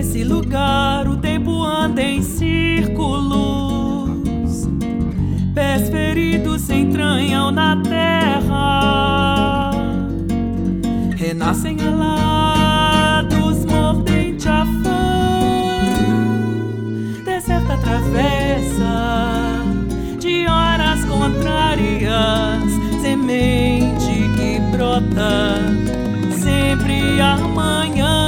Nesse lugar o tempo anda em círculos, pés feridos se entranham na terra, renascem alados, mordente a fã, deserta travessa de horas contrárias, semente que brota sempre amanhã.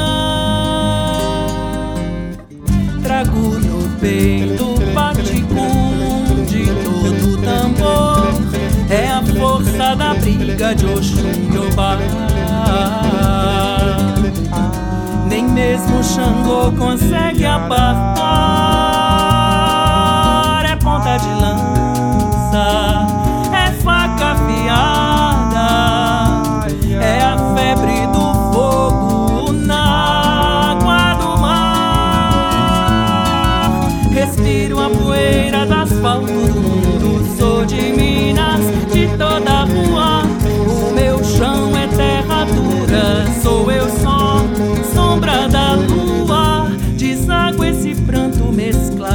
Trago no peito o baticum de todo tambor, é a força da briga de Oxum e Obá. Nem mesmo Xangô consegue apartar, é ponta de lança, é faca afiada, é a febre do fogo na água do mar. Respiro a poeira do asfalto do mundo, sou de Minas, de toda a rua. O meu chão é terra dura, sou eu só, sombra da lua. Deságua esse pranto mesclado